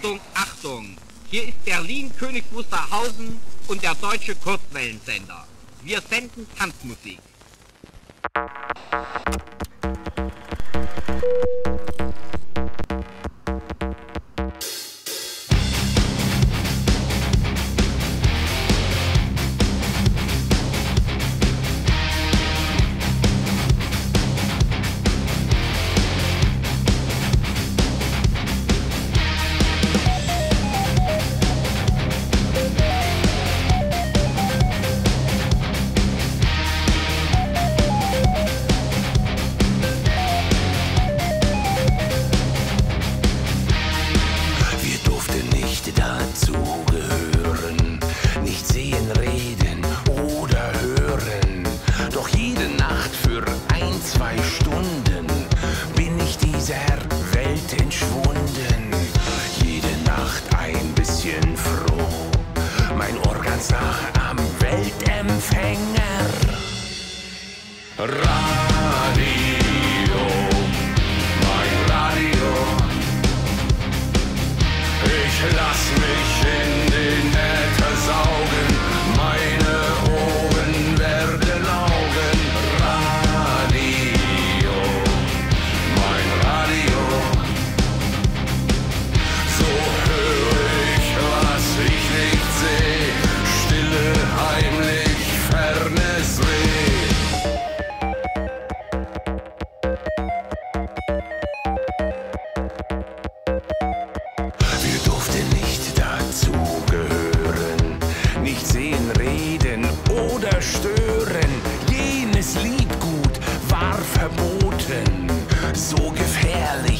Achtung, Achtung! Hier ist Berlin-Königs Wusterhausen und der deutsche Kurzwellensender. Wir senden Tanzmusik. Dazugehören, nicht sehen, reden oder hören. Doch jede Nacht für 1-2 Stunden bin ich dieser Welt entschwunden. Jede Nacht ein bisschen froh, mein Ohr ganz nah am Weltempfänger. Radio, mein Radio. Ich lass mich in den Äther saugen, meine Ohren werden Augen. Radio, mein Radio. So höre ich, was ich nicht seh, stille, heimlich, fernes Reh. Wir durften nicht dazugehören, nicht sehen, reden oder stören. Jenes Liedgut war verboten, so gefährlich